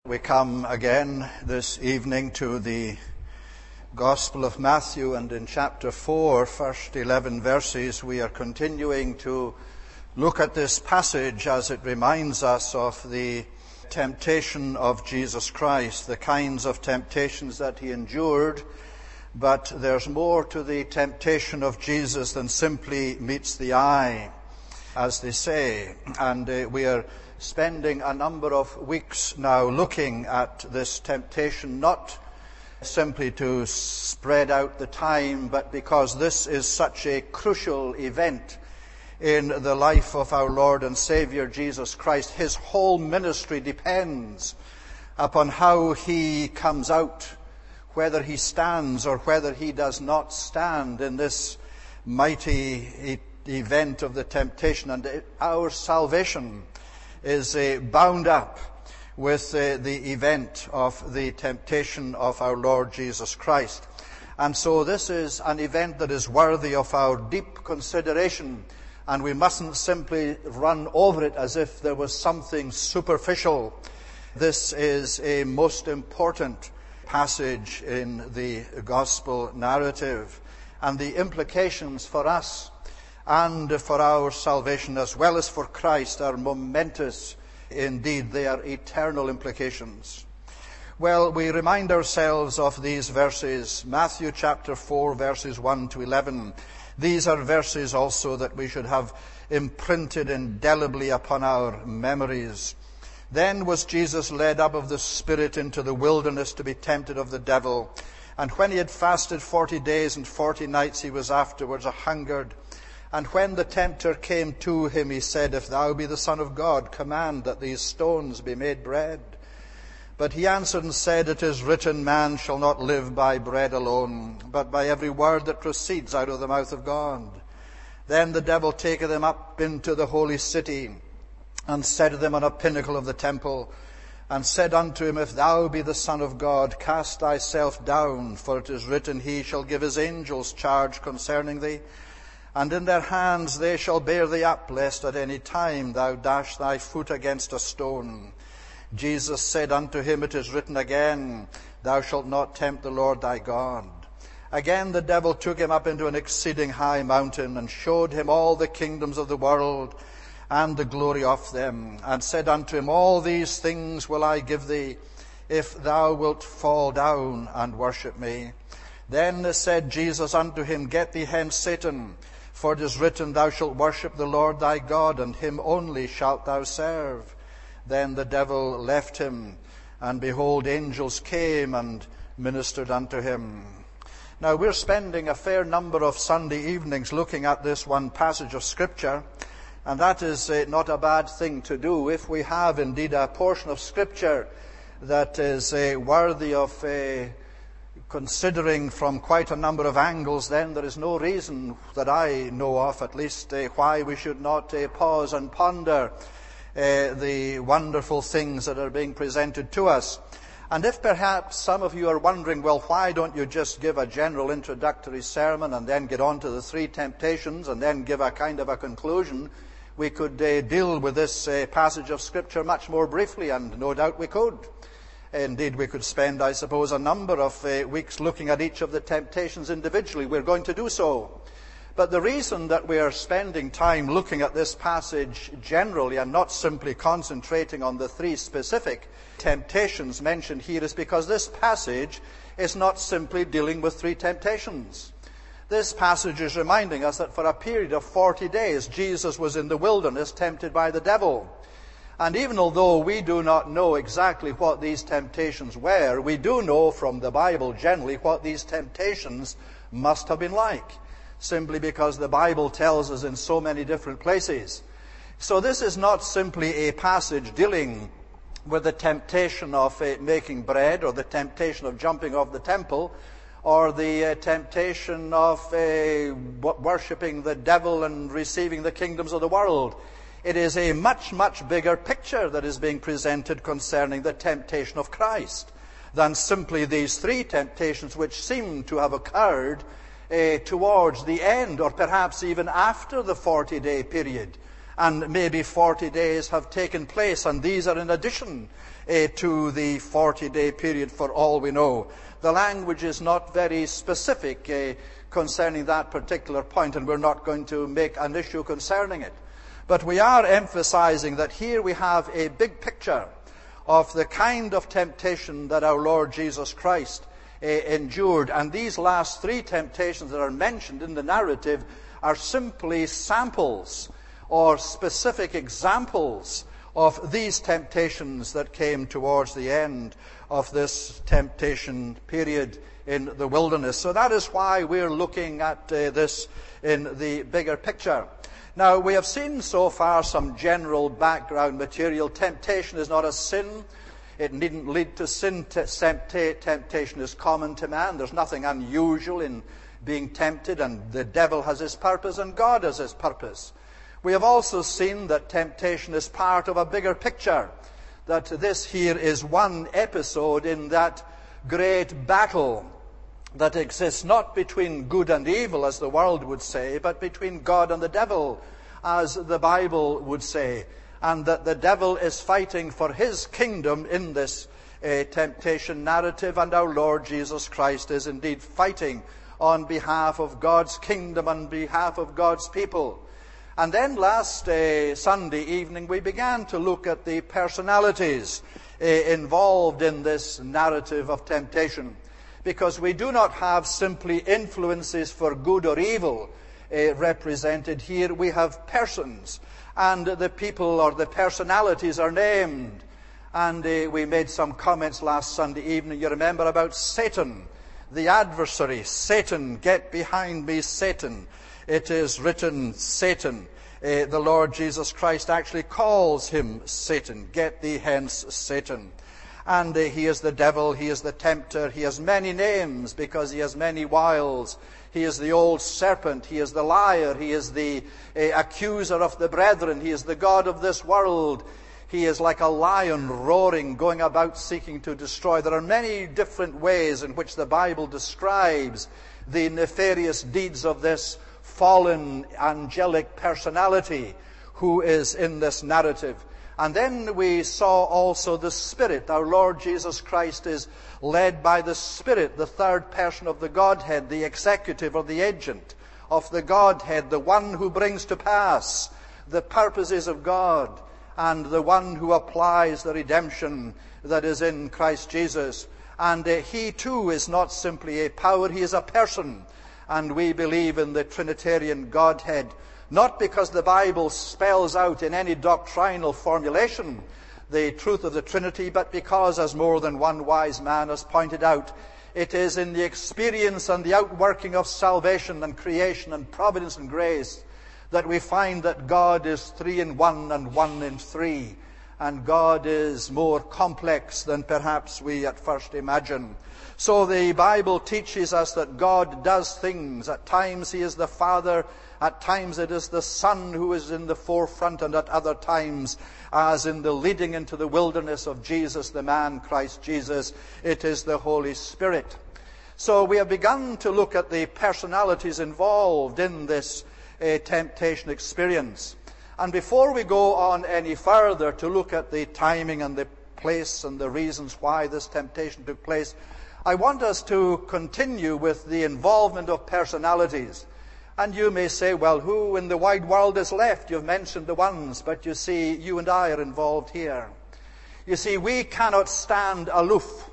We come again this evening to the Gospel of Matthew, and in chapter 4, first 11 verses, we are continuing to look at this passage as it reminds us of the temptation of Jesus Christ, the kinds of temptations that he endured. But there's more to the temptation of Jesus than simply meets the eye, as they say. And we are spending a number of weeks now looking at this temptation, not simply to spread out the time, but because this is such a crucial event in the life of our Lord and Savior Jesus Christ. His whole ministry depends upon how he comes out, whether he stands or whether he does not stand in this mighty event of the temptation. And our salvation is bound up with the event of the temptation of our Lord Jesus Christ. And so this is an event that is worthy of our deep consideration, and we mustn't simply run over it as if there was something superficial. This is a most important passage in the gospel narrative, and the implications for us and for our salvation as well as for Christ are momentous. Indeed, they are eternal implications. Well, we remind ourselves of these verses, Matthew chapter 4, verses 1 to 11. These are verses also that we should have imprinted indelibly upon our memories. Then was Jesus led up of the Spirit into the wilderness to be tempted of the devil. And when he had fasted 40 days and 40 nights, he was afterwards a-hungered. And when the tempter came to him, he said, If thou be the Son of God, command that these stones be made bread. But he answered and said, It is written, Man shall not live by bread alone, but by every word that proceeds out of the mouth of God. Then the devil taketh him up into the holy city, and setteth him on a pinnacle of the temple, and said unto him, If thou be the Son of God, cast thyself down, for it is written, He shall give his angels charge concerning thee, and in their hands they shall bear thee up, lest at any time thou dash thy foot against a stone. Jesus said unto him, It is written again, Thou shalt not tempt the Lord thy God. Again the devil took him up into an exceeding high mountain, and showed him all the kingdoms of the world, and the glory of them, and said unto him, All these things will I give thee, if thou wilt fall down and worship me. Then said Jesus unto him, Get thee hence, Satan, for it is written, Thou shalt worship the Lord thy God, and him only shalt thou serve. Then the devil left him, and behold, angels came and ministered unto him. Now we're spending a fair number of Sunday evenings looking at this one passage of Scripture, and that is not a bad thing to do. If we have indeed a portion of Scripture that is worthy of considering from quite a number of angles, then there is no reason that I know of, at least, why we should not pause and ponder the wonderful things that are being presented to us. And if perhaps some of you are wondering, well, why don't you just give a general introductory sermon and then get on to the three temptations and then give a kind of a conclusion, we could deal with this passage of Scripture much more briefly, and no doubt we could. Indeed, we could spend, I suppose, a number of weeks looking at each of the temptations individually. We're going to do so. But the reason that we are spending time looking at this passage generally and not simply concentrating on the three specific temptations mentioned here is because this passage is not simply dealing with three temptations. This passage is reminding us that for a period of 40 days, Jesus was in the wilderness tempted by the devil. And even although we do not know exactly what these temptations were, we do know from the Bible generally what these temptations must have been like, simply because the Bible tells us in so many different places. So this is not simply a passage dealing with the temptation of making bread, or the temptation of jumping off the temple, or the temptation of worshipping the devil and receiving the kingdoms of the world. It is a much, much bigger picture that is being presented concerning the temptation of Christ than simply these three temptations which seem to have occurred towards the end, or perhaps even after the 40-day period. And maybe 40 days have taken place, and these are in addition to the 40-day period for all we know. The language is not very specific concerning that particular point, and we're not going to make an issue concerning it. But we are emphasizing that here we have a big picture of the kind of temptation that our Lord Jesus Christ endured. And these last three temptations that are mentioned in the narrative are simply samples or specific examples of these temptations that came towards the end of this temptation period in the wilderness. So that is why we're looking at this in the bigger picture. Now, we have seen so far some general background material. Temptation is not a sin. It needn't lead to sin. Temptation is common to man. There's nothing unusual in being tempted, and the devil has his purpose and God has his purpose. We have also seen that temptation is part of a bigger picture, that this here is one episode in that great battle that exists not between good and evil, as the world would say, but between God and the devil, as the Bible would say, and that the devil is fighting for his kingdom in this temptation narrative, and our Lord Jesus Christ is indeed fighting on behalf of God's kingdom, on behalf of God's people. And then last Sunday evening we began to look at the personalities involved in this narrative of temptation, because we do not have simply influences for good or evil represented here. We have persons, and the people or the personalities are named. And we made some comments last Sunday evening, you remember, about Satan, the adversary. Satan, get behind me, Satan. It is written, Satan. The Lord Jesus Christ actually calls him Satan. Get thee hence, Satan. And he is the devil, he is the tempter, he has many names because he has many wiles. He is the old serpent, he is the liar, he is the accuser of the brethren, he is the god of this world. He is like a lion roaring, going about seeking to destroy. There are many different ways in which the Bible describes the nefarious deeds of this fallen angelic personality who is in this narrative. And then we saw also the Spirit. Our Lord Jesus Christ is led by the Spirit, the third person of the Godhead, the executive or the agent of the Godhead, the one who brings to pass the purposes of God, and the one who applies the redemption that is in Christ Jesus. And he too is not simply a power, he is a person. And we believe in the Trinitarian Godhead, not because the Bible spells out in any doctrinal formulation the truth of the Trinity, but because, as more than one wise man has pointed out, it is in the experience and the outworking of salvation and creation and providence and grace that we find that God is three in one and one in three. And God is more complex than perhaps we at first imagine. So the Bible teaches us that God does things. At times he is the Father, at times it is the Son who is in the forefront, and at other times, as in the leading into the wilderness of Jesus, the man Christ Jesus, it is the Holy Spirit. So we have begun to look at the personalities involved in this temptation experience. And before we go on any further to look at the timing and the place and the reasons why this temptation took place, I want us to continue with the involvement of personalities. And you may say, well, who in the wide world is left? You've mentioned the ones, but you see, you and I are involved here. You see, we cannot stand aloof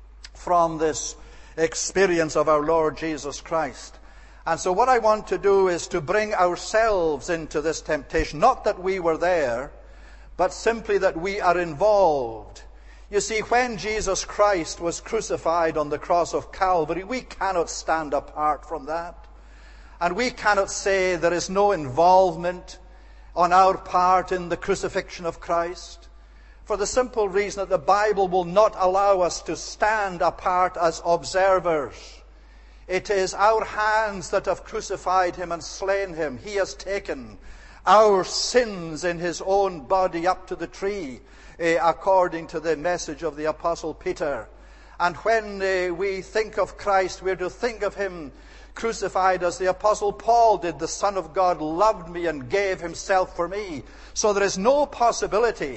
from this experience of our Lord Jesus Christ. And so what I want to do is to bring ourselves into this temptation. Not that we were there, but simply that we are involved. You see, when Jesus Christ was crucified on the cross of Calvary, we cannot stand apart from that. And we cannot say there is no involvement on our part in the crucifixion of Christ, for the simple reason that the Bible will not allow us to stand apart as observers. It is our hands that have crucified him and slain him. He has taken our sins in his own body up to the tree, according to the message of the Apostle Peter. And when we think of Christ, we're to think of him crucified as the Apostle Paul did. The Son of God loved me and gave himself for me. So there is no possibility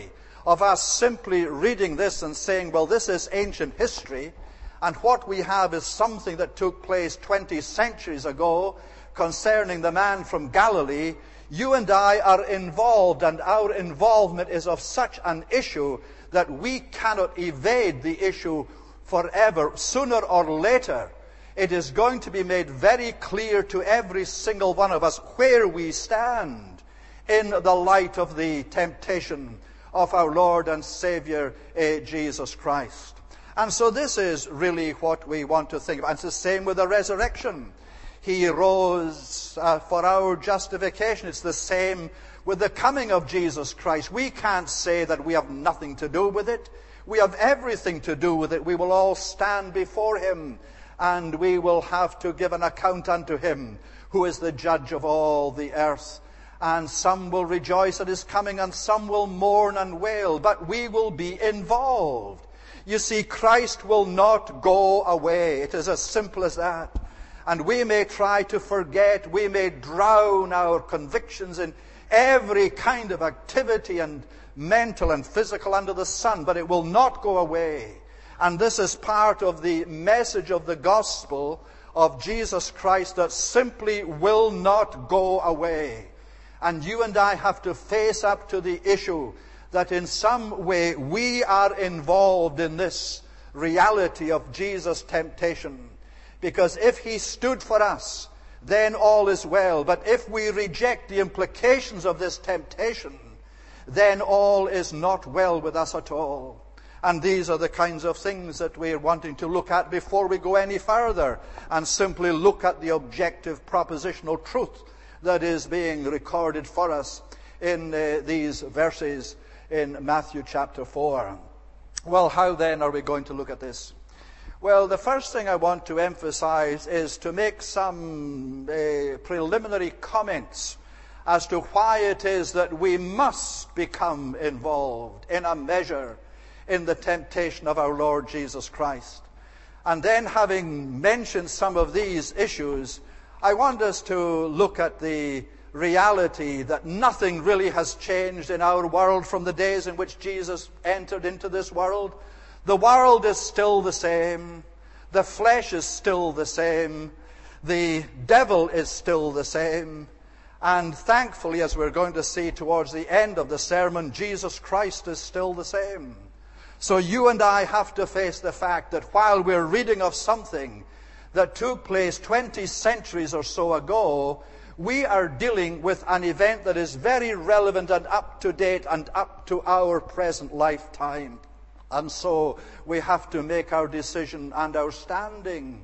of us simply reading this and saying, well, this is ancient history, and what we have is something that took place 20 centuries ago concerning the man from Galilee. You and I are involved, and our involvement is of such an issue that we cannot evade the issue forever. Sooner or later, it is going to be made very clear to every single one of us where we stand in the light of the temptation of our Lord and Savior, Jesus Christ. And so this is really what we want to think about. It's the same with the resurrection. He rose for our justification. It's the same with the coming of Jesus Christ. We can't say that we have nothing to do with it. We have everything to do with it. We will all stand before him, and we will have to give an account unto him, who is the judge of all the earth. And some will rejoice at his coming, and some will mourn and wail, but we will be involved. You see, Christ will not go away. It is as simple as that. And we may try to forget, we may drown our convictions in every kind of activity and mental and physical under the sun, but it will not go away. And this is part of the message of the gospel of Jesus Christ that simply will not go away. And you and I have to face up to the issue that in some way we are involved in this reality of Jesus' temptation. Because if he stood for us, then all is well. But if we reject the implications of this temptation, then all is not well with us at all. And these are the kinds of things that we're wanting to look at before we go any further and simply look at the objective propositional truth that is being recorded for us in these verses in Matthew chapter 4. Well, how then are we going to look at this? Well, the first thing I want to emphasize is to make some preliminary comments as to why it is that we must become involved in a measure in the temptation of our Lord Jesus Christ. And then, having mentioned some of these issues, I want us to look at the reality that nothing really has changed in our world from the days in which Jesus entered into this world. The world is still the same. The flesh is still the same. The devil is still the same. And thankfully, as we're going to see towards the end of the sermon, Jesus Christ is still the same. So you and I have to face the fact that while we're reading of something that took place 20 centuries or so ago, we are dealing with an event that is very relevant and up to date and up to our present lifetime. And so we have to make our decision and our standing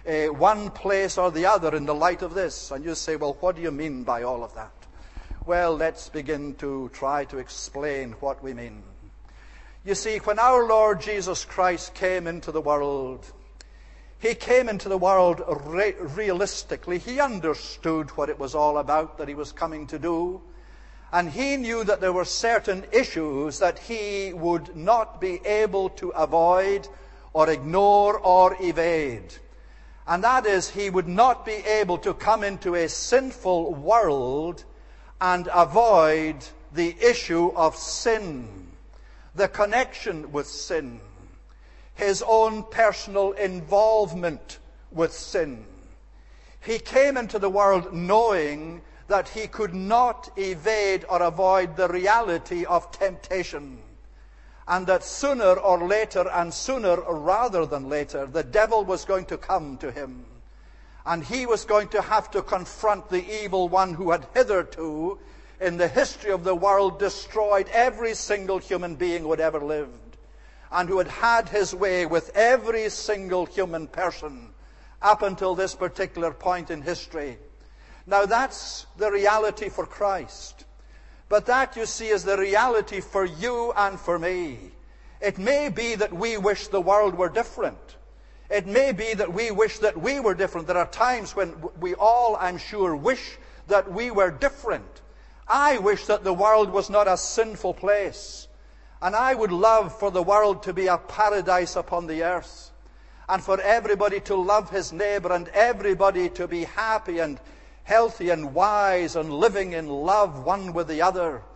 one place or the other in the light of this. And you say, well, what do you mean by all of that? Well, let's begin to try to explain what we mean. You see, when our Lord Jesus Christ came into the world, he came into the world realistically. He understood what it was all about that he was coming to do. And he knew that there were certain issues that he would not be able to avoid or ignore or evade. And that is, he would not be able to come into a sinful world and avoid the issue of sin, the connection with sin, his own personal involvement with sin. He came into the world knowing that he could not evade or avoid the reality of temptation, and that sooner or later, and sooner rather than later, the devil was going to come to him, and he was going to have to confront the evil one who had hitherto, in the history of the world, destroyed every single human being who had ever lived, and who had had his way with every single human person up until this particular point in history. Now that's the reality for Christ. But that, you see, is the reality for you and for me. It may be that we wish the world were different. It may be that we wish that we were different. There are times when we all, I'm sure, wish that we were different. I wish that the world was not a sinful place. And I would love for the world to be a paradise upon the earth. And for everybody to love his neighbor, and everybody to be happy and healthy and wise and living in love one with the other.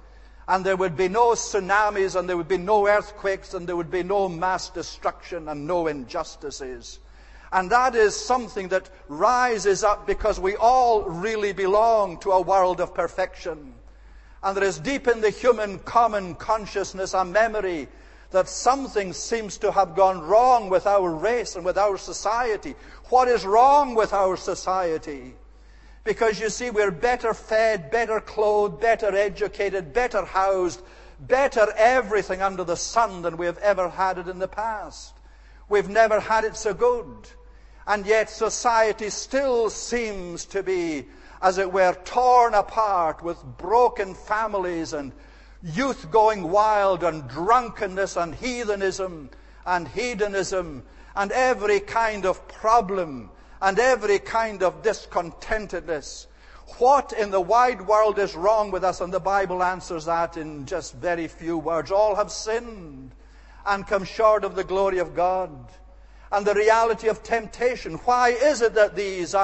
and there would be no tsunamis, and there would be no earthquakes, and there would be no mass destruction and no injustices. And that is something that rises up because we all really belong to a world of perfection. And there is deep in the human common consciousness a memory that something seems to have gone wrong with our race and with our society. What is wrong with our society? Because you see, we're better fed, better clothed, better educated, better housed, better everything under the sun than we have ever had it in the past. We've never had it so good. And yet society still seems to be, as it were, torn apart with broken families and youth going wild and drunkenness and heathenism and hedonism and every kind of problem and every kind of discontentedness. What in the wide world is wrong with us? And the Bible answers that in just very few words. All have sinned and come short of the glory of God. And the reality of temptation. Why is it that these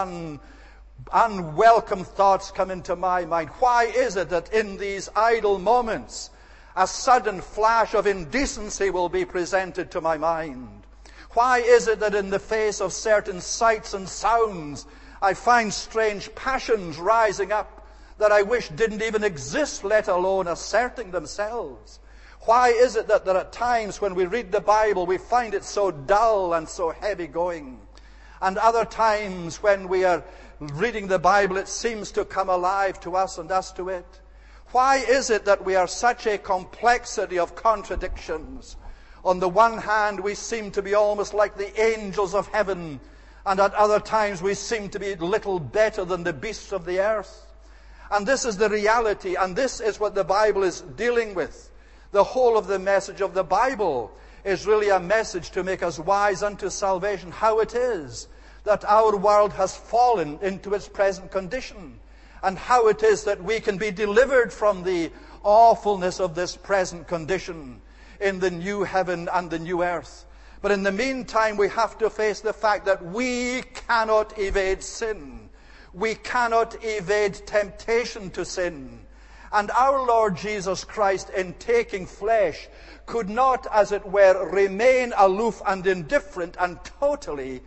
unwelcome thoughts come into my mind? Why is it that in these idle moments a sudden flash of indecency will be presented to my mind? Why is it that in the face of certain sights and sounds I find strange passions rising up that I wish didn't even exist, let alone asserting themselves? Why is it that there are times when we read the Bible we find it so dull and so heavy going, and other times when we are reading the Bible it seems to come alive to us and us to it? Why is it that we are such a complexity of contradictions? On the one hand, we seem to be almost like the angels of heaven, and at other times we seem to be little better than the beasts of the earth. And this is the reality, and this is what the Bible is dealing with. The whole of the message of the Bible is really a message to make us wise unto salvation. How it is that our world has fallen into its present condition, and how it is that we can be delivered from the awfulness of this present condition in the new heaven and the new earth. But in the meantime, we have to face the fact that we cannot evade sin. We cannot evade temptation to sin. And our Lord Jesus Christ, in taking flesh, could not, as it were, remain aloof and indifferent and totally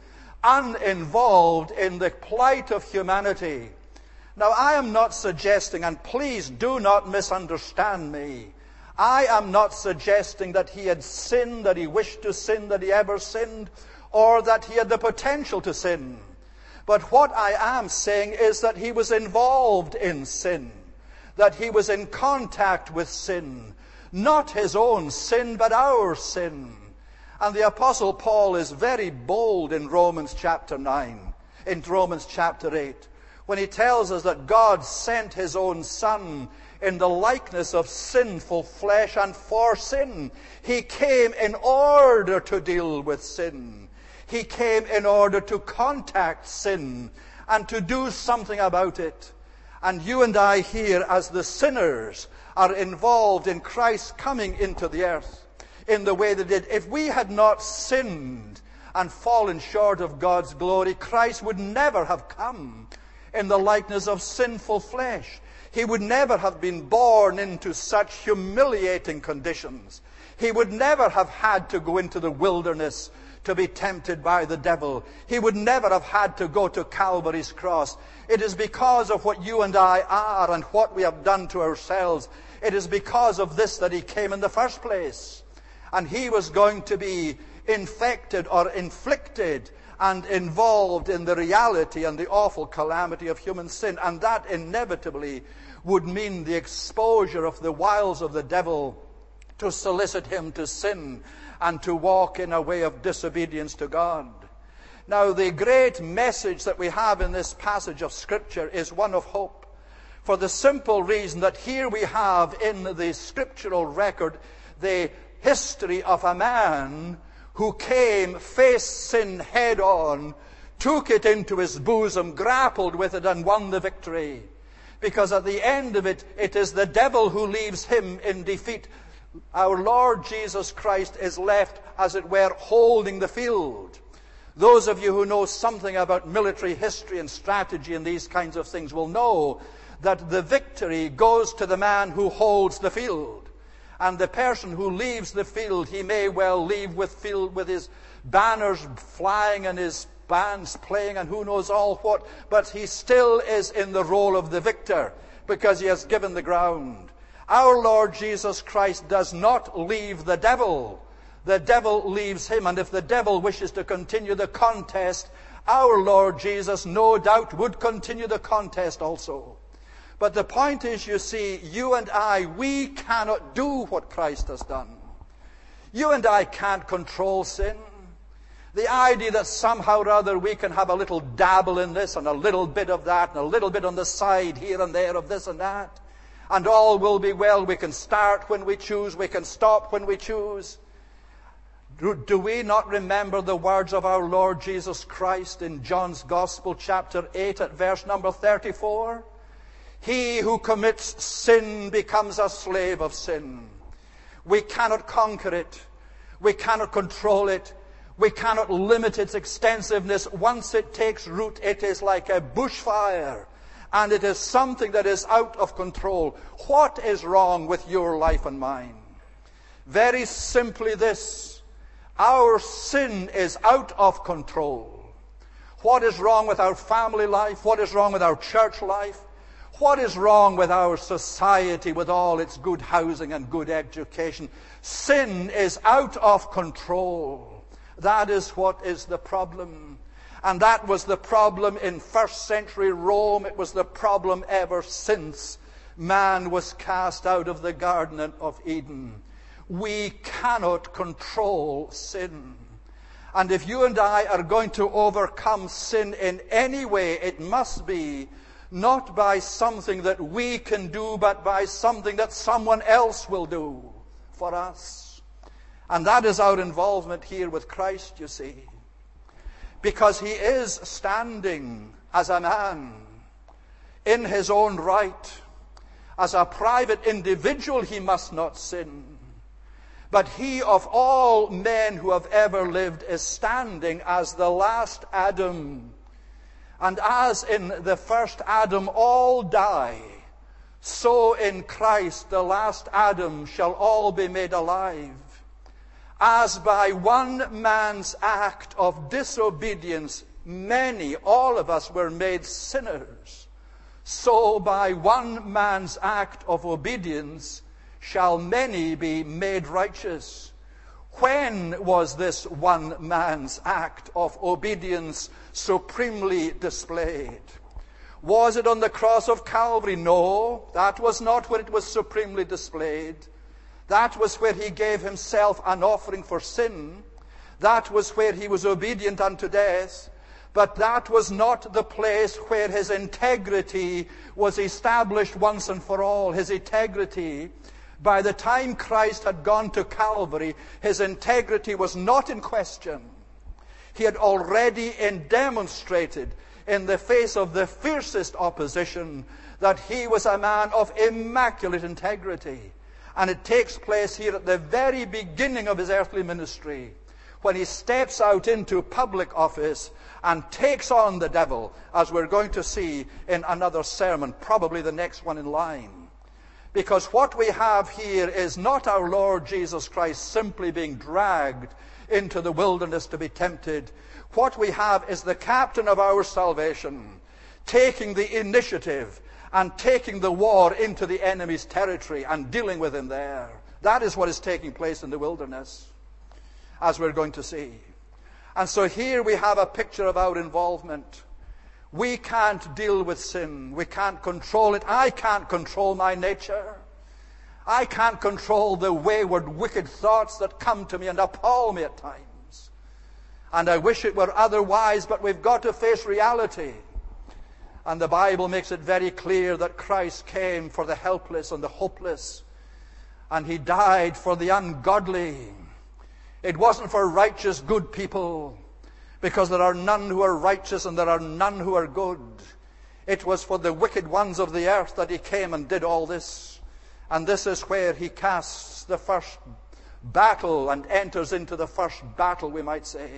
uninvolved in the plight of humanity. Now, I am not suggesting, and please do not misunderstand me, I am not suggesting that he had sinned, that he wished to sin, that he ever sinned, or that he had the potential to sin. But what I am saying is that he was involved in sin, that he was in contact with sin, not his own sin, but our sin. And the Apostle Paul is very bold in Romans chapter 9, in Romans chapter 8, when he tells us that God sent his own Son in the likeness of sinful flesh, and for sin. He came in order to deal with sin. He came in order to contact sin and to do something about it. And you and I here, as the sinners, are involved in Christ coming into the earth in the way that he did. If we had not sinned and fallen short of God's glory, Christ would never have come in the likeness of sinful flesh. He would never have been born into such humiliating conditions. He would never have had to go into the wilderness to be tempted by the devil. He would never have had to go to Calvary's cross. It is because of what you and I are and what we have done to ourselves. It is because of this that he came in the first place. And he was going to be infected or inflicted and involved in the reality and the awful calamity of human sin. And that inevitably would mean the exposure of the wiles of the devil to solicit him to sin and to walk in a way of disobedience to God. Now, the great message that we have in this passage of Scripture is one of hope, for the simple reason that here we have in the scriptural record the history of a man who came, faced sin head on, took it into his bosom, grappled with it, and won the victory. Because at the end of it, it is the devil who leaves him in defeat. Our Lord Jesus Christ is left, as it were, holding the field. Those of you who know something about military history and strategy and these kinds of things will know that the victory goes to the man who holds the field. And the person who leaves the field, he may well leave with his banners flying and his bands playing and who knows all what, but he still is in the role of the victor because he has given the ground. Our Lord Jesus Christ does not leave the devil. The devil leaves him, and if the devil wishes to continue the contest, our Lord Jesus no doubt would continue the contest also. But the point is, you see, you and I, we cannot do what Christ has done. You and I can't control sin. The idea that somehow or other we can have a little dabble in this and a little bit of that and a little bit on the side here and there of this and that, and all will be well. We can start when we choose. We can stop when we choose. Do we not remember the words of our Lord Jesus Christ in John's Gospel, chapter 8, at verse number 34? He who commits sin becomes a slave of sin. We cannot conquer it. We cannot control it. We cannot limit its extensiveness. Once it takes root, it is like a bushfire. And it is something that is out of control. What is wrong with your life and mine? Very simply this. Our sin is out of control. What is wrong with our family life? What is wrong with our church life? What is wrong with our society with all its good housing and good education? Sin is out of control. That is what is the problem. And that was the problem in first century Rome. It was the problem ever since man was cast out of the Garden of Eden. We cannot control sin. And if you and I are going to overcome sin in any way, it must be not by something that we can do, but by something that someone else will do for us. And that is our involvement here with Christ, you see. Because he is standing as a man in his own right. As a private individual, he must not sin. But he of all men who have ever lived is standing as the last Adam. And as in the first Adam all die, so in Christ the last Adam shall all be made alive. As by one man's act of disobedience, many, all of us, were made sinners, so by one man's act of obedience shall many be made righteous. When was this one man's act of obedience supremely displayed? Was it on the cross of Calvary? No, that was not where it was supremely displayed. That was where he gave himself an offering for sin. That was where he was obedient unto death. But that was not the place where his integrity was established once and for all. His integrity, by the time Christ had gone to Calvary, his integrity was not in question. He had already demonstrated in the face of the fiercest opposition that he was a man of immaculate integrity. And it takes place here at the very beginning of his earthly ministry, when he steps out into public office and takes on the devil, as we're going to see in another sermon, probably the next one in line. Because what we have here is not our Lord Jesus Christ simply being dragged into the wilderness to be tempted. What we have is the captain of our salvation taking the initiative and taking the war into the enemy's territory and dealing with him there. That is what is taking place in the wilderness, as we're going to see. And so here we have a picture of our involvement. We can't deal with sin. We can't control it. I can't control my nature. I can't control the wayward, wicked thoughts that come to me and appall me at times. And I wish it were otherwise, but we've got to face reality. And the Bible makes it very clear that Christ came for the helpless and the hopeless. And he died for the ungodly. It wasn't for righteous, good people, because there are none who are righteous and there are none who are good. It was for the wicked ones of the earth that he came and did all this. And this is where he casts the first battle and enters into the first battle, we might say.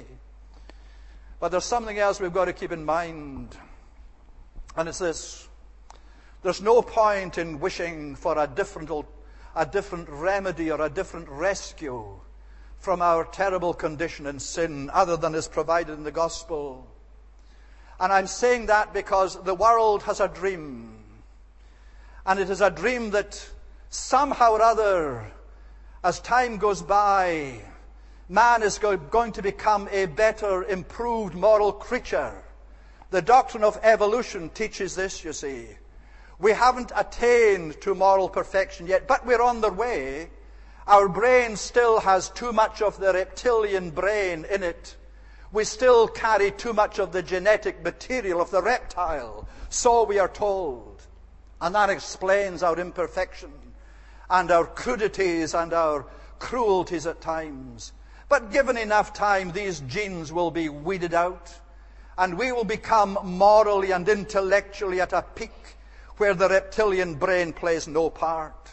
But there's something else we've got to keep in mind. And it's this. There's no point in wishing for a different remedy or a different rescue from our terrible condition in sin other than is provided in the gospel. And I'm saying that because the world has a dream. And it is a dream that somehow or other, as time goes by, man is going to become a better, improved moral creature. The doctrine of evolution teaches this, you see. We haven't attained to moral perfection yet, but we're on the way. Our brain still has too much of the reptilian brain in it. We still carry too much of the genetic material of the reptile, so we are told. And that explains our imperfection and our crudities and our cruelties at times. But given enough time, these genes will be weeded out, and we will become morally and intellectually at a peak where the reptilian brain plays no part.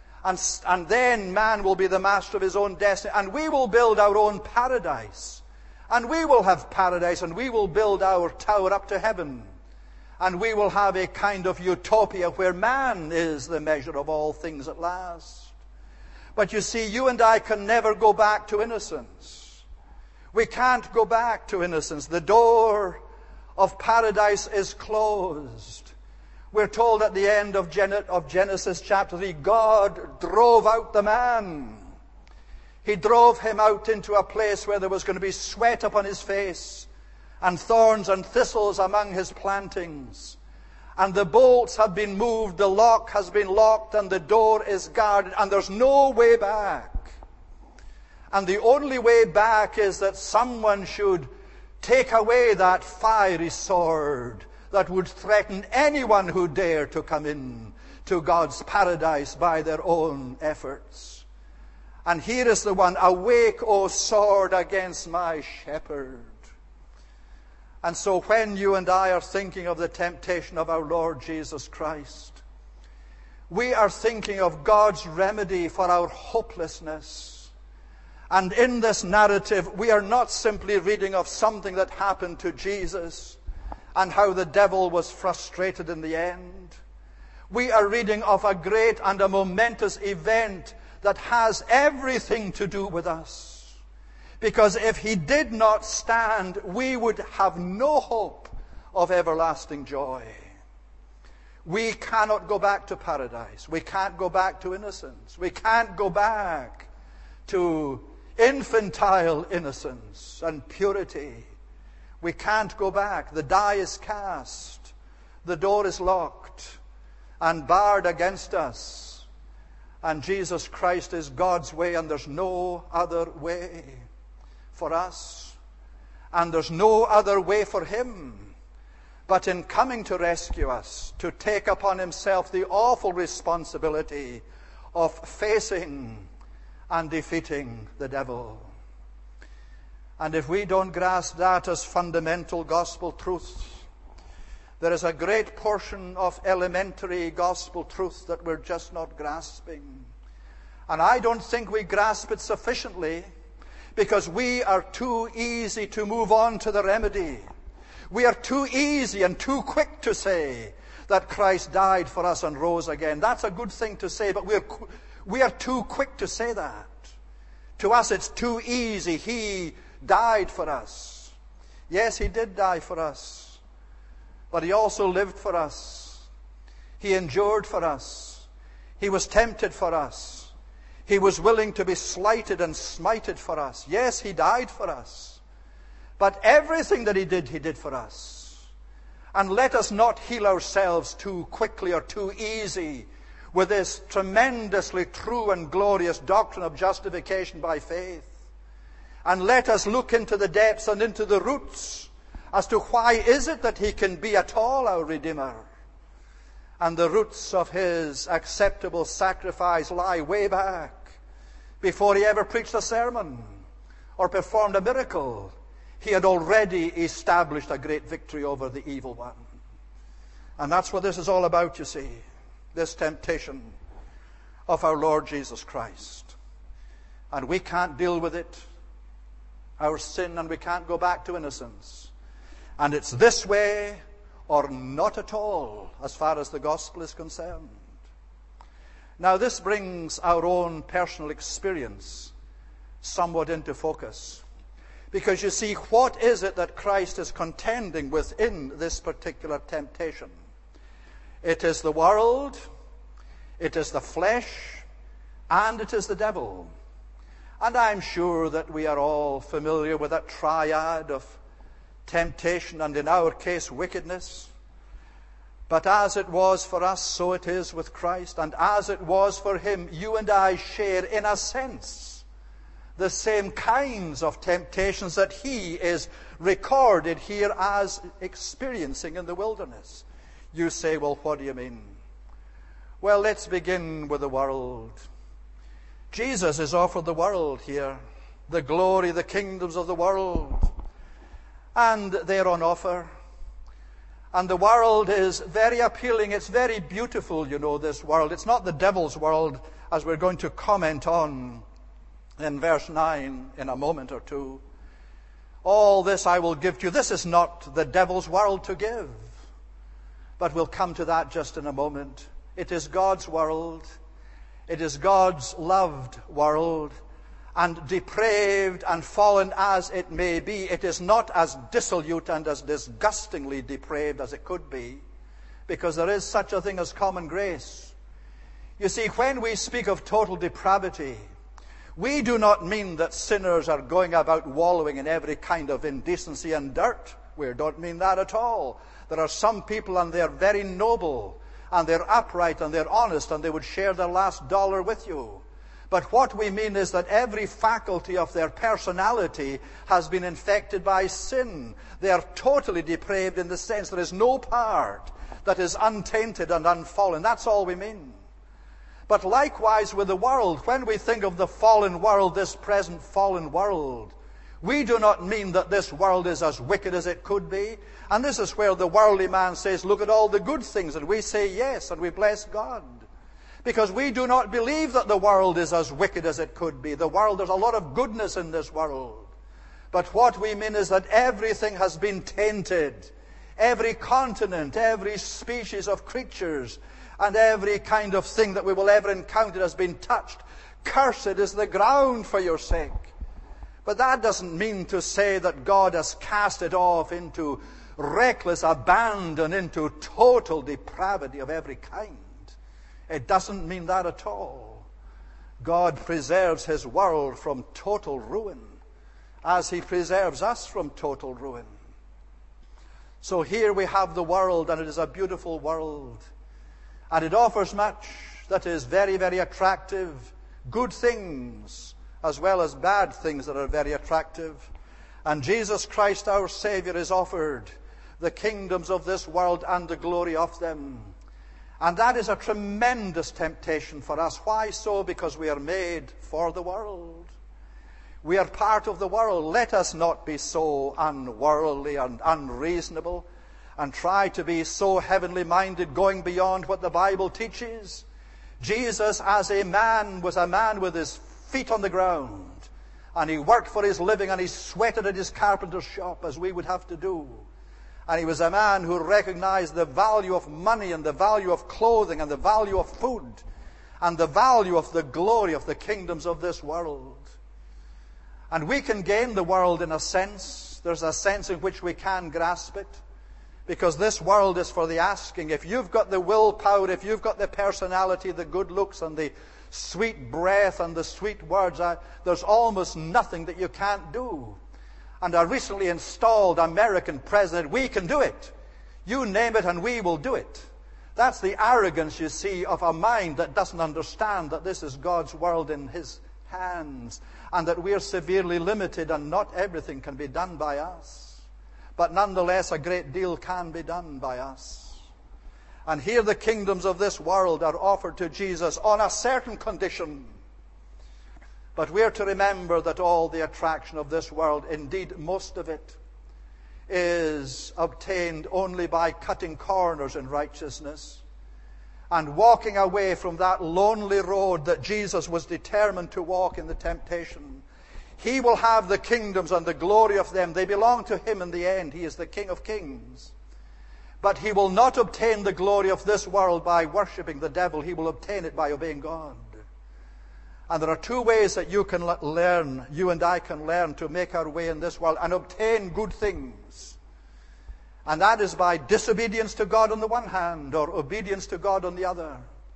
And then man will be the master of his own destiny, and we will build our own paradise. And we will have paradise, and we will build our tower up to heaven. And we will have a kind of utopia where man is the measure of all things at last. But you see, you and I can never go back to innocence. We can't go back to innocence. The door of paradise is closed. We're told at the end of Genesis chapter 3, God drove out the man. He drove him out into a place where there was going to be sweat upon his face and thorns and thistles among his plantings. And the bolts have been moved, the lock has been locked, and the door is guarded, and there's no way back. And the only way back is that someone should take away that fiery sword that would threaten anyone who dare to come in to God's paradise by their own efforts. And here is the one, awake, O sword, against my shepherd. And so when you and I are thinking of the temptation of our Lord Jesus Christ, we are thinking of God's remedy for our hopelessness. And in this narrative, we are not simply reading of something that happened to Jesus and how the devil was frustrated in the end. We are reading of a great and a momentous event that has everything to do with us. Because if he did not stand, we would have no hope of everlasting joy. We cannot go back to paradise. We can't go back to innocence. We can't go back to infantile innocence and purity. We can't go back. The die is cast. The door is locked and barred against us. And Jesus Christ is God's way, and there's no other way for us. And there's no other way for him but in coming to rescue us, to take upon himself the awful responsibility of facing and defeating the devil. And if we don't grasp that as fundamental gospel truth, there is a great portion of elementary gospel truth that we're just not grasping. And I don't think we grasp it sufficiently, because we are too easy to move on to the remedy. We are too easy and too quick to say that Christ died for us and rose again. That's a good thing to say, but we are too quick to say that. To us it's too easy. He died for us. Yes, he did die for us. But he also lived for us. He endured for us. He was tempted for us. He was willing to be slighted and smited for us. Yes, he died for us. But everything that he did for us. And let us not heal ourselves too quickly or too easy with this tremendously true and glorious doctrine of justification by faith. And let us look into the depths and into the roots as to why is it that he can be at all our Redeemer. And the roots of his acceptable sacrifice lie way back before he ever preached a sermon or performed a miracle. He had already established a great victory over the evil one. And that's what this is all about, you see. This temptation of our Lord Jesus Christ. And we can't deal with it, our sin, and we can't go back to innocence. And it's this way or not at all, as far as the gospel is concerned. Now, this brings our own personal experience somewhat into focus. Because you see, what is it that Christ is contending with in this particular temptation? It is the world, it is the flesh, and it is the devil. And I'm sure that we are all familiar with that triad of temptation and, in our case, wickedness. But as it was for us, so it is with Christ. And as it was for him, you and I share, in a sense, the same kinds of temptations that he is recorded here as experiencing in the wilderness. You say, well, what do you mean? Well, let's begin with the world. Jesus is offered the world here, the glory, the kingdoms of the world. And they're on offer. And the world is very appealing. It's very beautiful, this world. It's not the devil's world, as we're going to comment on in verse 9 in a moment or two. All this I will give to you. This is not the devil's world to give. But we'll come to that just in a moment. It is God's world. It is God's loved world. And depraved and fallen as it may be, it is not as dissolute and as disgustingly depraved as it could be, because there is such a thing as common grace. You see, when we speak of total depravity, we do not mean that sinners are going about wallowing in every kind of indecency and dirt. We don't mean that at all. There are some people, and they're very noble, and they're upright, and they're honest, and they would share their last dollar with you. But what we mean is that every faculty of their personality has been infected by sin. They are totally depraved in the sense there is no part that is untainted and unfallen. That's all we mean. But likewise with the world, when we think of the fallen world, this present fallen world, we do not mean that this world is as wicked as it could be. And this is where the worldly man says, look at all the good things. And we say yes, and we bless God. Because we do not believe that the world is as wicked as it could be. The world, there's a lot of goodness in this world. But what we mean is that everything has been tainted. Every continent, every species of creatures, and every kind of thing that we will ever encounter has been touched. Cursed is the ground for your sake. But that doesn't mean to say that God has cast it off into reckless abandon, into total depravity of every kind. It doesn't mean that at all. God preserves his world from total ruin, as he preserves us from total ruin. So here we have the world, and it is a beautiful world. And it offers much that is very, very attractive. Good things, as well as bad things that are very attractive. And Jesus Christ, our Savior, is offered the kingdoms of this world and the glory of them. And that is a tremendous temptation for us. Why so? Because we are made for the world. We are part of the world. Let us not be so unworldly and unreasonable and try to be so heavenly minded, going beyond what the Bible teaches. Jesus, as a man, was a man with his feet on the ground. And he worked for his living, and he sweated at his carpenter's shop, as we would have to do. And he was a man who recognized the value of money and the value of clothing and the value of food and the value of the glory of the kingdoms of this world. And we can gain the world in a sense. There's a sense in which we can grasp it, because this world is for the asking. If you've got the willpower, if you've got the personality, the good looks and the sweet breath and the sweet words, there's almost nothing that you can't do. And a recently installed American president, we can do it. You name it and we will do it. That's the arrogance, you see, of a mind that doesn't understand that this is God's world in his hands, and that we are severely limited and not everything can be done by us. But nonetheless, a great deal can be done by us. And here the kingdoms of this world are offered to Jesus on a certain condition. But we are to remember that all the attraction of this world, indeed most of it, is obtained only by cutting corners in righteousness and walking away from that lonely road that Jesus was determined to walk in the temptation. He will have the kingdoms and the glory of them. They belong to him in the end. He is the King of Kings. But he will not obtain the glory of this world by worshipping the devil. He will obtain it by obeying God. And there are two ways that you and I can learn to make our way in this world and obtain good things. And that is by disobedience to God on the one hand, or obedience to God on the other.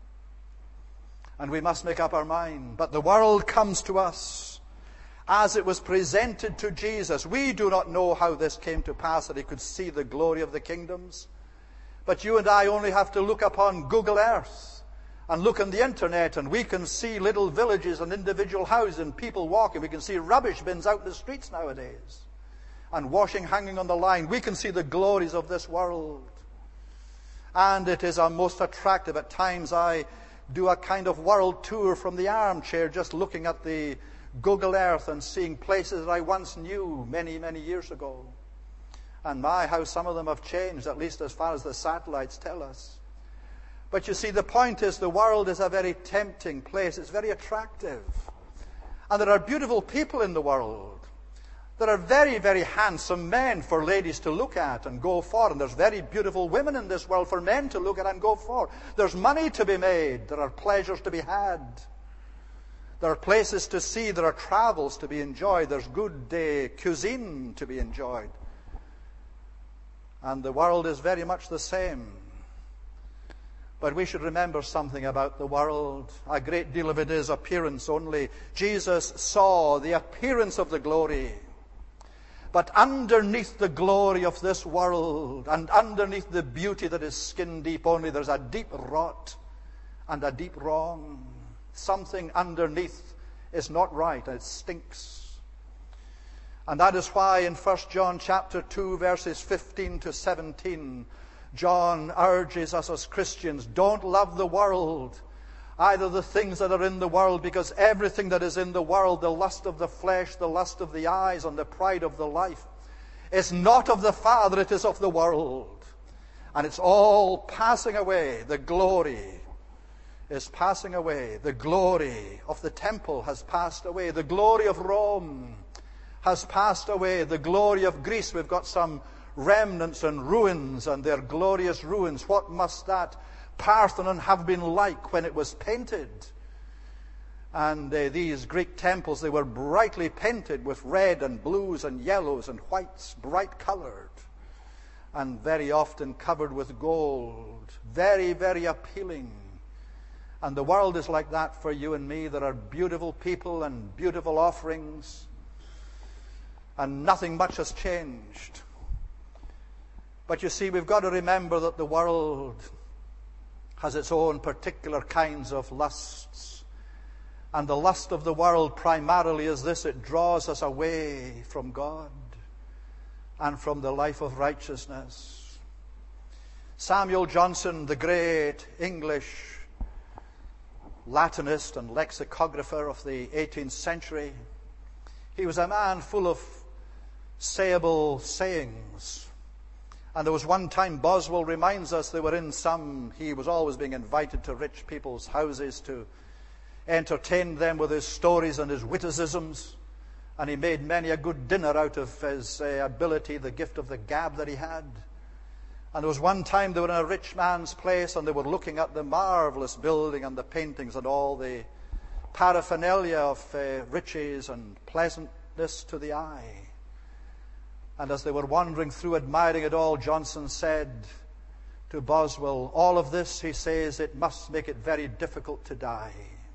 And we must make up our mind. But the world comes to us as it was presented to Jesus. We do not know how this came to pass, that he could see the glory of the kingdoms. But you and I only have to look upon Google Earth and look on the internet, and we can see little villages and individual houses and people walking. We can see rubbish bins out in the streets nowadays, and washing hanging on the line. We can see the glories of this world. And it is most attractive. At times I do a kind of world tour from the armchair, just looking at the Google Earth and seeing places that I once knew many, many years ago. And how some of them have changed, at least as far as the satellites tell us. But you see, the point is, the world is a very tempting place. It's very attractive. And there are beautiful people in the world. There are very, very handsome men for ladies to look at and go for. And there's very beautiful women in this world for men to look at and go for. There's money to be made. There are pleasures to be had. There are places to see. There are travels to be enjoyed. There's good cuisine to be enjoyed. And the world is very much the same. But we should remember something about the world. A great deal of it is appearance only. Jesus saw the appearance of the glory. But underneath the glory of this world, and underneath the beauty that is skin deep only, there's a deep rot and a deep wrong. Something underneath is not right, and it stinks. And that is why in 1 John chapter 2, verses 15 to 17, John urges us as Christians, don't love the world, either the things that are in the world, because everything that is in the world, the lust of the flesh, the lust of the eyes, and the pride of the life, is not of the Father, it is of the world. And it's all passing away. The glory is passing away. The glory of the temple has passed away. The glory of Rome has passed away. The glory of Greece, we've got some remnants and ruins, and they're glorious ruins. What must that Parthenon have been like when it was painted? And these Greek temples, they were brightly painted with red and blues and yellows and whites, bright colored, and very often covered with gold. Very, very appealing. And the world is like that for you and me. There are beautiful people and beautiful offerings, and nothing much has changed. But you see, we've got to remember that the world has its own particular kinds of lusts. And the lust of the world primarily is this: it draws us away from God and from the life of righteousness. Samuel Johnson, the great English Latinist and lexicographer of the 18th century, he was a man full of sayable sayings. And there was one time, Boswell reminds us, he was always being invited to rich people's houses to entertain them with his stories and his witticisms. And he made many a good dinner out of his ability, the gift of the gab that he had. And there was one time they were in a rich man's place, and they were looking at the marvelous building and the paintings and all the paraphernalia of riches and pleasantness to the eye. And as they were wandering through, admiring it all, Johnson said to Boswell, all of this, he says, it must make it very difficult to die.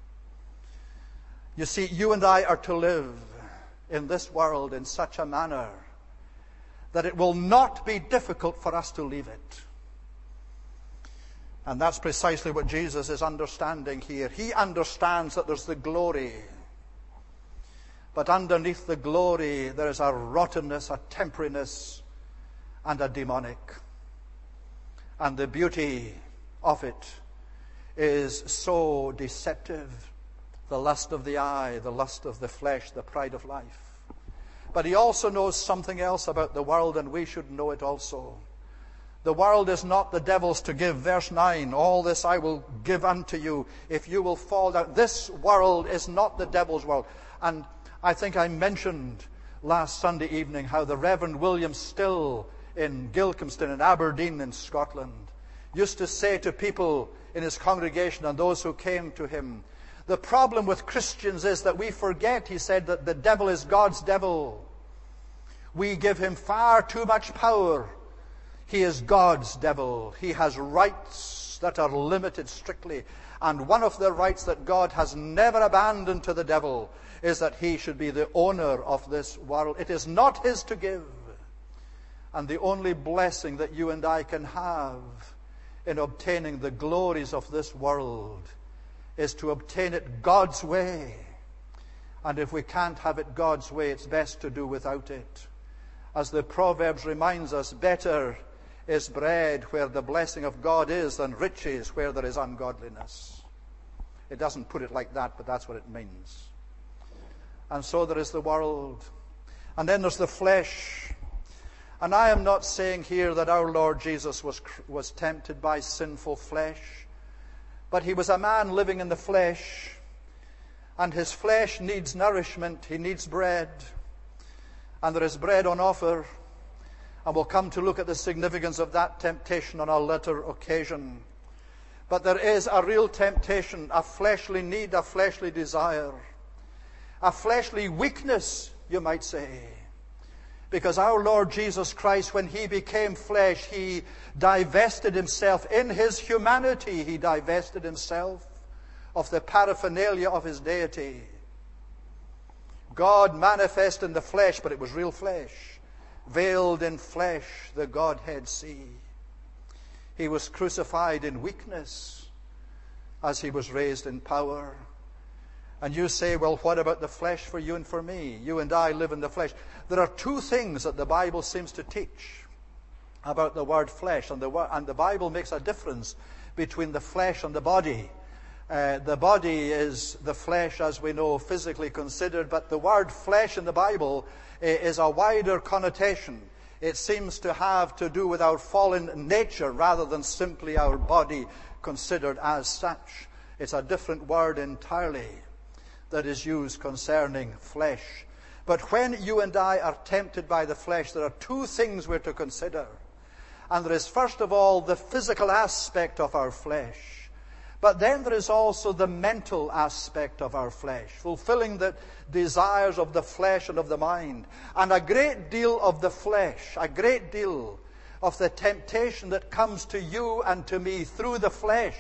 You see, you and I are to live in this world in such a manner that it will not be difficult for us to leave it. And that's precisely what Jesus is understanding here. He understands that there's the glory. But underneath the glory, there is a rottenness, a temporariness, and a demonic. And the beauty of it is so deceptive. The lust of the eye, the lust of the flesh, the pride of life. But he also knows something else about the world, and we should know it also. The world is not the devil's to give. Verse 9, all this I will give unto you if you will fall down. This world is not the devil's world. And I think I mentioned last Sunday evening how the Reverend William Still in Gilcomston in Aberdeen in Scotland, used to say to people in his congregation and those who came to him, the problem with Christians is that we forget, he said, that the devil is God's devil. We give him far too much power. He is God's devil. He has rights that are limited strictly. And one of the rights that God has never abandoned to the devil is that he should be the owner of this world. It is not his to give. And the only blessing that you and I can have in obtaining the glories of this world is to obtain it God's way. And if we can't have it God's way, it's best to do without it. As the Proverbs reminds us, better is bread where the blessing of God is than riches where there is ungodliness. It doesn't put it like that, but that's what it means. And so there is the world. And then there's the flesh. And I am not saying here that our Lord Jesus was tempted by sinful flesh. But he was a man living in the flesh. And his flesh needs nourishment. He needs bread. And there is bread on offer. And we'll come to look at the significance of that temptation on a later occasion. But there is a real temptation, a fleshly need, a fleshly desire. A fleshly weakness, you might say. Because our Lord Jesus Christ, when he became flesh, he divested himself in his humanity. He divested himself of the paraphernalia of his deity. God manifest in the flesh, but it was real flesh. Veiled in flesh, the Godhead see. He was crucified in weakness as he was raised in power. And you say, well, what about the flesh for you and for me? You and I live in the flesh. There are two things that the Bible seems to teach about the word flesh. And the Bible makes a difference between the flesh and the body. The body is the flesh, as we know, physically considered. But the word flesh in the Bible is a wider connotation. It seems to have to do with our fallen nature rather than simply our body considered as such. It's a different word entirely that is used concerning flesh. But when you and I are tempted by the flesh, there are two things we're to consider. And there is, first of all, the physical aspect of our flesh. But then there is also the mental aspect of our flesh, fulfilling the desires of the flesh and of the mind. And a great deal of the flesh, a great deal of the temptation that comes to you and to me through the flesh,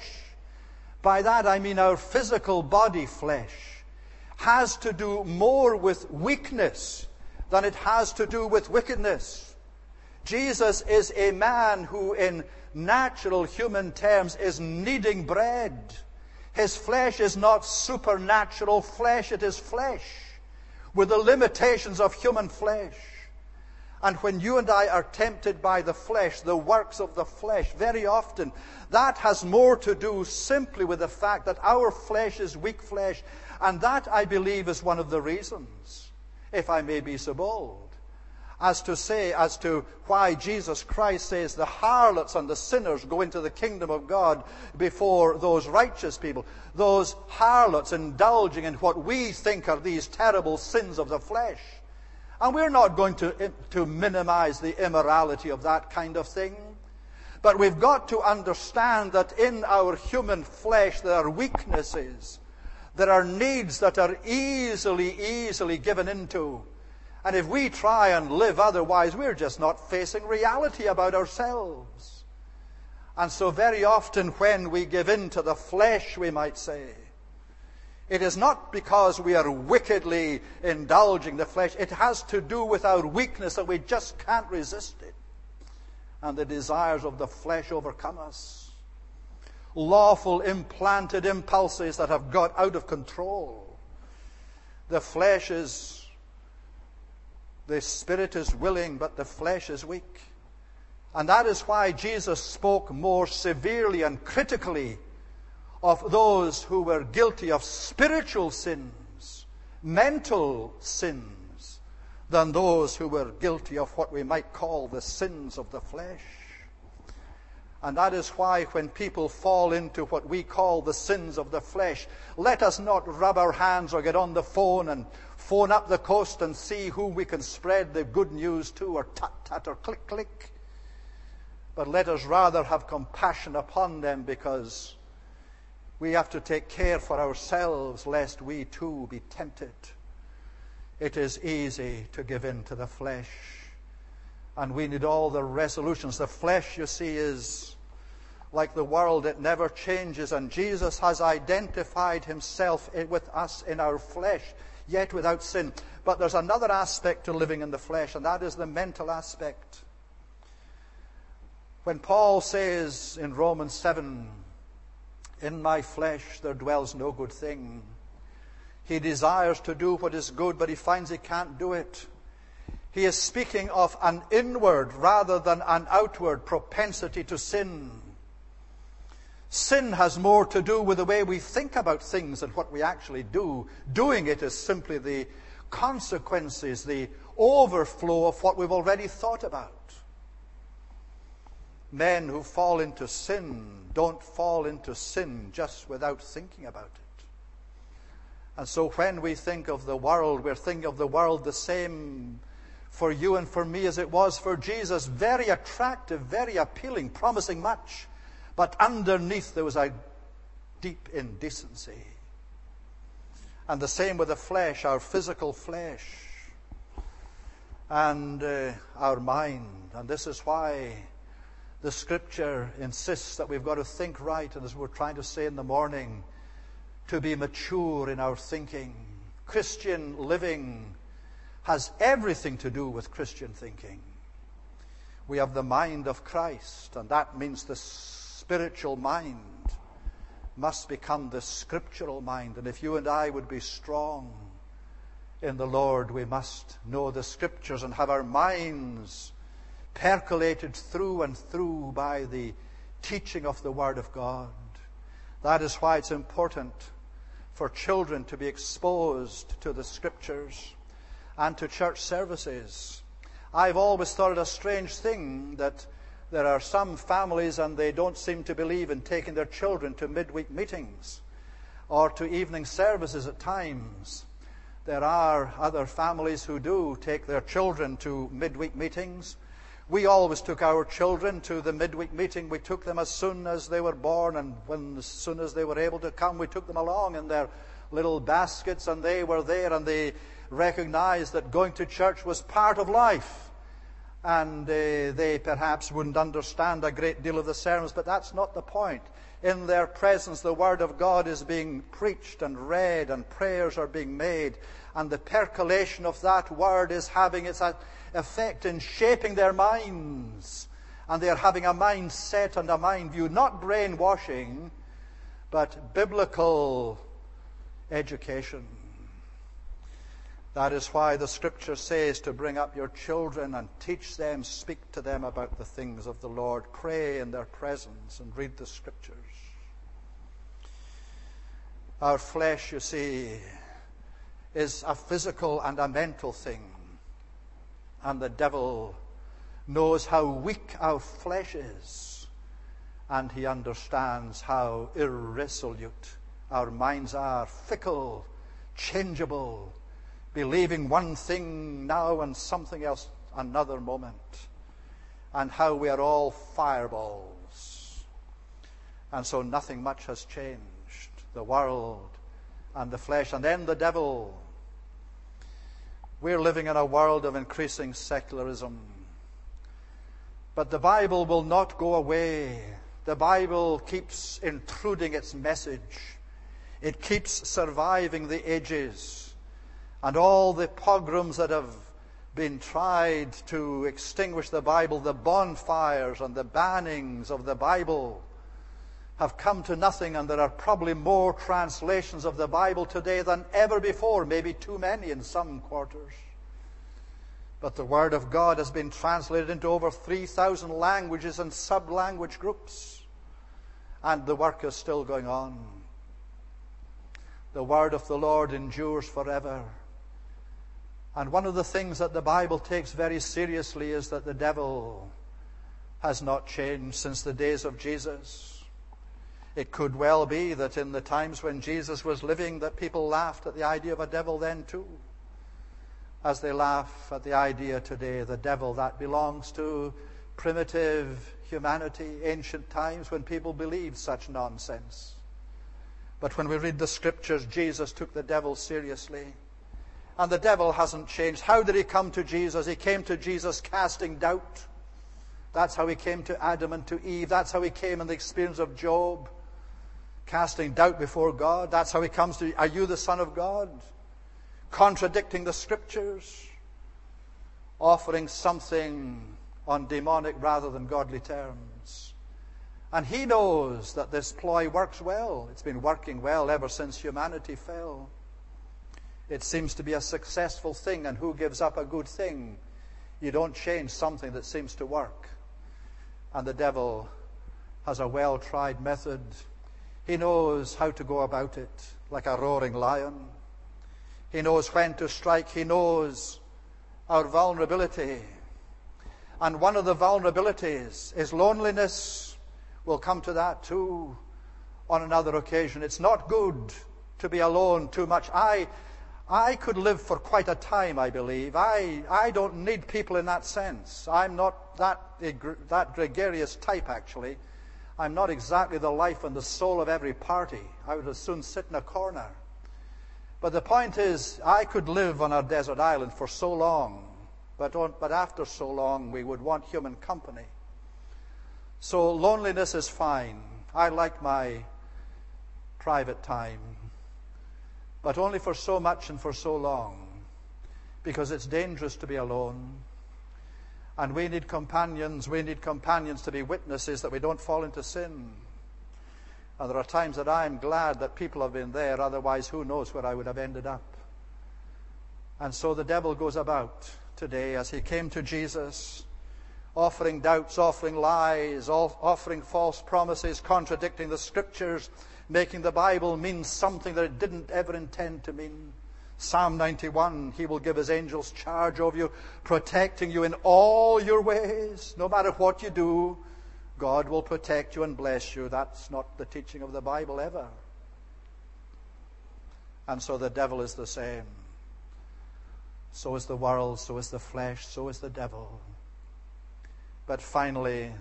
by that I mean our physical body flesh, has to do more with weakness than it has to do with wickedness. Jesus is a man who in natural human terms is needing bread. His flesh is not supernatural flesh, it is flesh with the limitations of human flesh. And when you and I are tempted by the flesh, the works of the flesh, very often that has more to do simply with the fact that our flesh is weak flesh. And that, I believe, is one of the reasons, if I may be so bold, as to why Jesus Christ says the harlots and the sinners go into the kingdom of God before those righteous people. Those harlots indulging in what we think are these terrible sins of the flesh. And we're not going to minimize the immorality of that kind of thing. But we've got to understand that in our human flesh there are weaknesses. There are needs that are easily given into. And if we try and live otherwise, we're just not facing reality about ourselves. And so very often when we give in to the flesh, we might say, it is not because we are wickedly indulging the flesh. It has to do with our weakness that we just can't resist it. And the desires of the flesh overcome us. Lawful implanted impulses that have got out of control. The spirit is willing, but the flesh is weak. And that is why Jesus spoke more severely and critically of those who were guilty of spiritual sins, mental sins, than those who were guilty of what we might call the sins of the flesh. And that is why when people fall into what we call the sins of the flesh, let us not rub our hands or get on the phone and phone up the coast and see who we can spread the good news to, or tut-tut or click-click. but let us rather have compassion upon them, because we have to take care for ourselves lest we too be tempted. It is easy to give in to the flesh, and we need all the resolutions. The flesh, you see, is like the world. It never changes, and Jesus has identified himself with us in our flesh, yet without sin. But there's another aspect to living in the flesh, and that is the mental aspect. When Paul says in Romans 7, "In my flesh there dwells no good thing," he desires to do what is good, but he finds he can't do it. He is speaking of an inward rather than an outward propensity to sin. Sin has more to do with the way we think about things than what we actually do. Doing it is simply the consequences, the overflow of what we've already thought about. Men who fall into sin don't fall into sin just without thinking about it. And so when we think of the world, we're thinking of the world the same for you and for me as it was for Jesus. Very attractive, very appealing, promising much. But underneath there was a deep indecency. And the same with the flesh, our physical flesh, and our mind. And this is why the Scripture insists that we've got to think right, and as we're trying to say in the morning, to be mature in our thinking. Christian living has everything to do with Christian thinking. We have the mind of Christ, and that means the spiritual mind must become the scriptural mind. And if you and I would be strong in the Lord, we must know the Scriptures and have our minds percolated through and through by the teaching of the Word of God. That is why it's important for children to be exposed to the Scriptures and to church services. I've always thought it a strange thing that there are some families, and they don't seem to believe in taking their children to midweek meetings or to evening services at times. There are other families who do take their children to midweek meetings. We always took our children to the midweek meeting. We took them as soon as they were born, and as soon as they were able to come, we took them along in their little baskets, and they were there, and they recognized that going to church was part of life. And they perhaps wouldn't understand a great deal of the sermons, but that's not the point. In their presence, the Word of God is being preached and read, and prayers are being made, and the percolation of that Word is having its effect in shaping their minds. And they are having a mindset and a mind view, not brainwashing, but biblical education. That is why the Scripture says to bring up your children and teach them, speak to them about the things of the Lord. Pray in their presence and read the Scriptures. Our flesh, you see, is a physical and a mental thing. And the devil knows how weak our flesh is. And he understands how irresolute our minds are, fickle, changeable, believing one thing now and something else another moment, and how we are all fireballs. And so nothing much has changed. The world and the flesh, and then the devil. We're living in a world of increasing secularism. But the Bible will not go away. The Bible keeps intruding its message. It keeps surviving the ages. And all the pogroms that have been tried to extinguish the Bible, the bonfires and the bannings of the Bible, have come to nothing, and there are probably more translations of the Bible today than ever before, maybe too many in some quarters. But the Word of God has been translated into over 3,000 languages and sub-language groups, and the work is still going on. The Word of the Lord endures forever. And one of the things that the Bible takes very seriously is that the devil has not changed since the days of Jesus. It could well be that in the times when Jesus was living that people laughed at the idea of a devil then too, as they laugh at the idea today. The devil, that belongs to primitive humanity, ancient times, when people believed such nonsense. But when we read the scriptures, Jesus took the devil seriously. And the devil hasn't changed. How did he come to Jesus? He came to Jesus casting doubt. That's how he came to Adam and to Eve. That's how he came in the experience of Job, casting doubt before God. That's how he comes to, are you the Son of God? Contradicting the scriptures, offering something on demonic rather than godly terms. And he knows that this ploy works well. It's been working well ever since humanity fell. It seems to be a successful thing, and who gives up a good thing? You don't change something that seems to work. And the devil has a well-tried method. He knows how to go about it like a roaring lion. He knows when to strike. He knows our vulnerability. And one of the vulnerabilities is loneliness. We'll come to that too on another occasion. It's not good to be alone too much. I could live for quite a time, I believe. I don't need people in that sense. I'm not that gregarious type, actually. I'm not exactly the life and the soul of every party. I would as soon sit in a corner. But the point is, I could live on a desert island for so long, but after so long, we would want human company. So loneliness is fine. I like my private time, but only for so much and for so long, because it's dangerous to be alone. And we need companions. We need companions to be witnesses that we don't fall into sin. And there are times that I'm glad that people have been there, otherwise who knows where I would have ended up. And so the devil goes about today as he came to Jesus, offering doubts, offering lies, offering false promises, contradicting the scriptures, making the Bible mean something that it didn't ever intend to mean. Psalm 91, he will give his angels charge over you, protecting you in all your ways. No matter what you do, God will protect you and bless you. That's not the teaching of the Bible ever. And so the devil is the same. So is the world, so is the flesh, so is the devil. But finally,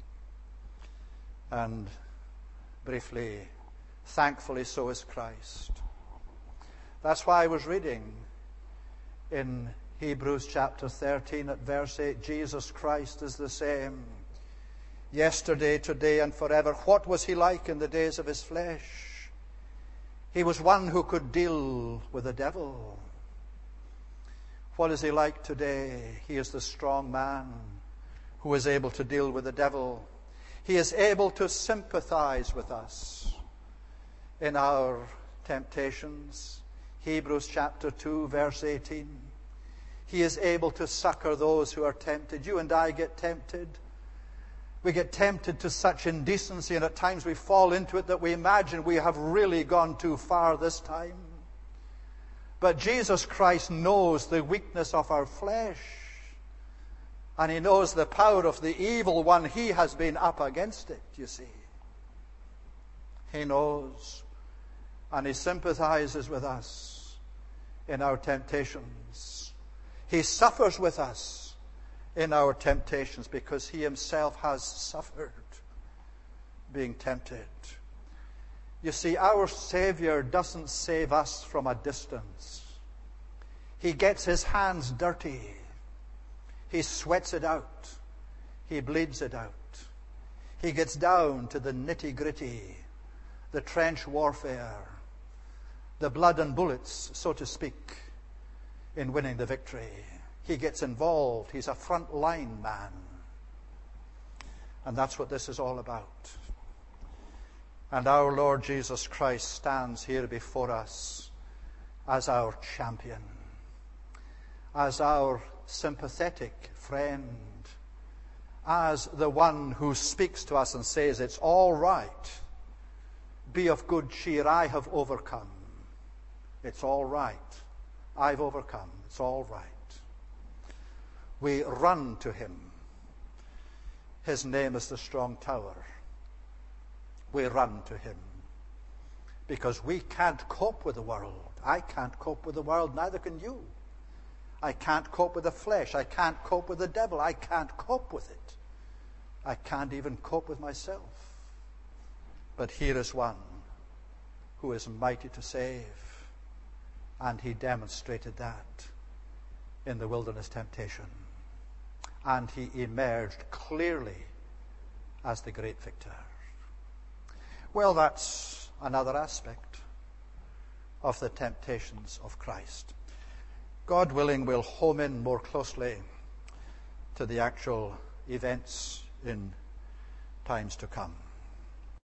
and briefly, thankfully, so is Christ. That's why I was reading in Hebrews chapter 13 at verse 8, Jesus Christ is the same yesterday, today, and forever. What was he like in the days of his flesh? He was one who could deal with the devil. What is he like today? He is the strong man who is able to deal with the devil. He is able to sympathize with us in our temptations. Hebrews chapter 2, verse 18. He is able to succor those who are tempted. You and I get tempted. We get tempted to such indecency, and at times we fall into it that we imagine we have really gone too far this time. But Jesus Christ knows the weakness of our flesh, and he knows the power of the evil one. He has been up against it, you see. He knows, and he sympathizes with us in our temptations. He suffers with us in our temptations because he himself has suffered being tempted. You see, our Savior doesn't save us from a distance. He gets his hands dirty. He sweats it out. He bleeds it out. He gets down to the nitty-gritty, the trench warfare, the blood and bullets, so to speak, in winning the victory. He gets involved. He's a front-line man. And that's what this is all about. And our Lord Jesus Christ stands here before us as our champion, as our sympathetic friend, as the one who speaks to us and says, it's all right. Be of good cheer. I have overcome. It's all right. I've overcome. It's all right. We run to him. His name is the strong tower. We run to him because we can't cope with the world. I can't cope with the world, neither can you. I can't cope with the flesh. I can't cope with the devil. I can't cope with it. I can't even cope with myself. But here is one who is mighty to save. And he demonstrated that in the wilderness temptation. And he emerged clearly as the great victor. Well, that's another aspect of the temptations of Christ. God willing, we'll home in more closely to the actual events in times to come.